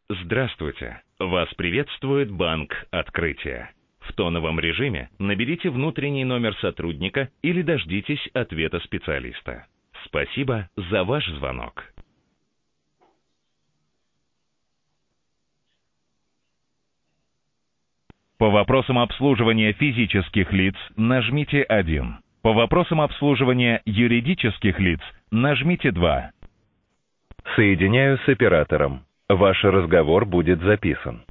Здравствуйте! Вас приветствует Банк Открытие. В тоновом режиме наберите внутренний номер сотрудника или дождитесь ответа специалиста. Спасибо за ваш звонок. По вопросам обслуживания физических лиц нажмите 1. По вопросам обслуживания юридических лиц нажмите 2. Соединяю с оператором. Ваш разговор будет записан.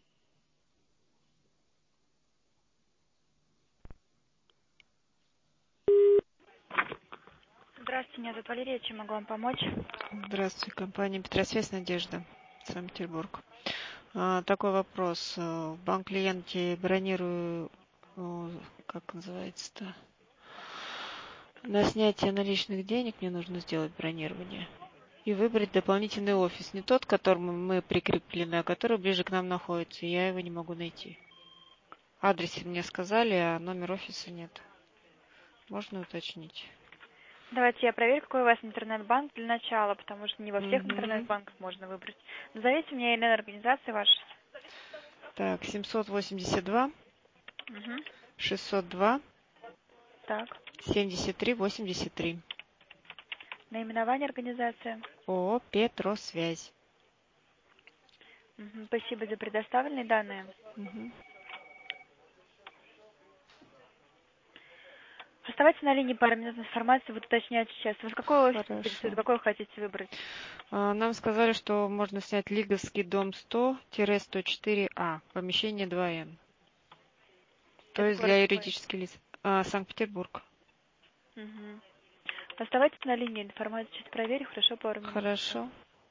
Здравствуйте, меня зовут Валерия, чем могу вам помочь? Здравствуйте, компания Петросвязь Надежда, Санкт-Петербург. Такой вопрос. В банк-клиенте бронирую, как называется-то, на снятие наличных денег мне нужно сделать бронирование и выбрать дополнительный офис. Не тот, к которому мы прикреплены, а который ближе к нам находится. Я его не могу найти. Адрес мне сказали, а номер офиса нет. Можно уточнить? Давайте я проверю, какой у вас интернет-банк для начала, потому что не во всех интернет-банках можно выбрать. Назовите мне email организации вашей. Так, 782 602 Так. 7383. Наименование организации. ООО «Петросвязь». Спасибо за предоставленные данные. Оставайтесь на линии, пару минут информации, вот уточнять сейчас. Вас какой офис интересует, какой хотите выбрать? Нам сказали, что можно снять Лиговский дом 100-104А, помещение 2Н. То есть для юридических лиц. Санкт-Петербург. Оставайтесь на линии, информацию сейчас проверю, хорошо, пару минут. Хорошо.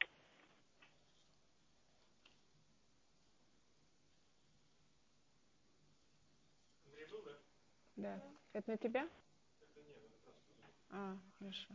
Да. Это на тебя? Хорошо.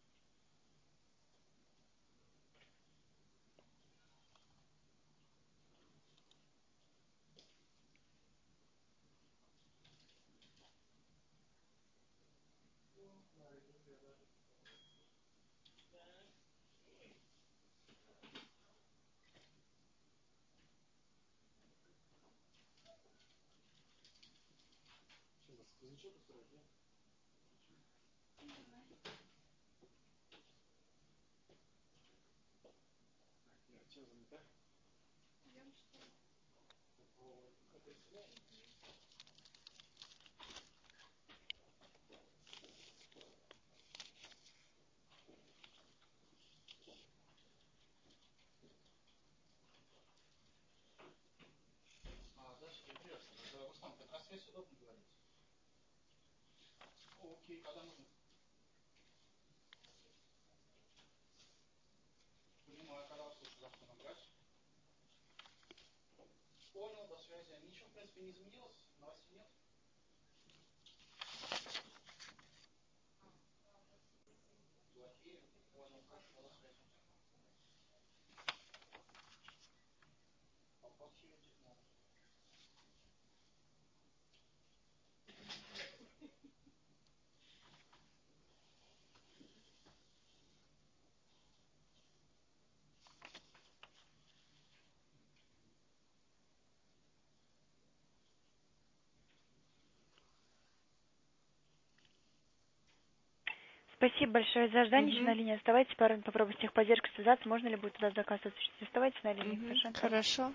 Окей, когда нужно? Понимаю, когда вас лучше завтра набрать. Понял, до связи. Ничего, в принципе, не изменилось, новостей нет. Понял, хорошо, до связи. Оплатили технологию. Спасибо большое за ожидание. Еще на линии оставайтесь, пару минут попробуйте с техподдержкой связаться, можно ли будет туда заказ осуществить. Оставайтесь на линии, Хорошо.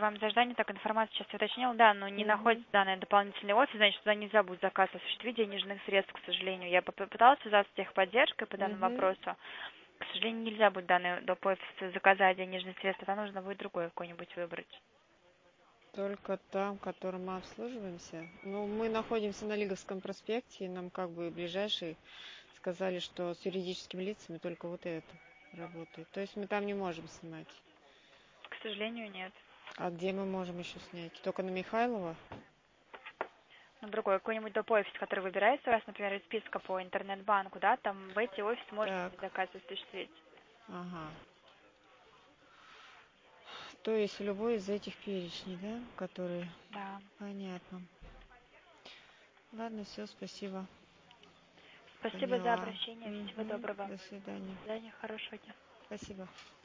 вам за ожидание. Так, информацию сейчас уточнил, да, но не находится данный дополнительный офис, значит, туда нельзя будет заказ осуществить денежных средств, к сожалению. Я попыталась связаться с техподдержкой по данному вопросу. К сожалению, нельзя будет данный доп. Офис заказать денежные средства, там нужно будет другой какой-нибудь выбрать. Только там, в котором мы обслуживаемся. Ну, мы находимся на Лиговском проспекте, и нам как бы ближайшие сказали, что с юридическими лицами только вот это работает. То есть мы там не можем снимать. К сожалению, нет. А где мы можем еще снять? Только на Михайлова? Ну, другой какой-нибудь доп. Офис, который выбирается у вас, например, из списка по интернет-банку, да, там в эти офисы можно заказ осуществить. Ага. То есть любой из этих перечней, да, которые... Да. Понятно. Ладно, все, спасибо. Спасибо за обращение. Всего доброго. До свидания. До свидания. Хорошего дня. Спасибо.